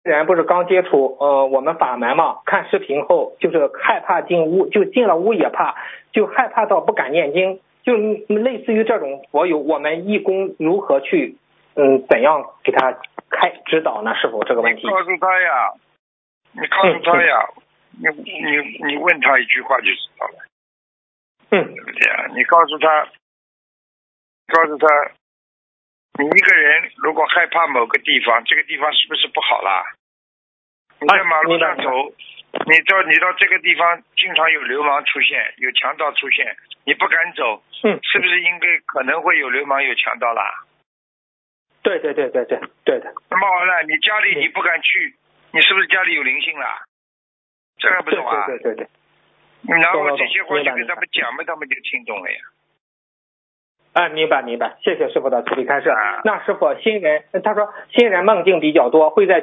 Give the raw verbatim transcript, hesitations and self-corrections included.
人不是刚接触呃我们法门嘛，看视频后就是害怕进屋，就进了屋也怕，就害怕到不敢念经，就类似于这种佛友，我们义工如何去嗯怎样给他开指导呢？是否这个问题？ 你告诉他呀，你告诉他呀，嗯、你你你问他一句话就知道了。 嗯， 对不对啊？你告诉他，告诉他，你一个人如果害怕某个地方，这个地方是不是不好啦？你在马路上走，啊、你到你到这个地方，经常有流氓出现，有强盗出现，你不敢走， 嗯， 是不是应该可能会有流氓有强盗啦？ 对对对对对对的。 那么好了，你家里你不敢去，你是不是家里有灵性啦？这还不懂啊？ 对对对对。 然后这些话就跟他们讲嘛，他们就听懂了呀。 啊，明白明白，谢谢师傅的慈悲开示。那师傅，新人他说新人梦境比较多，会在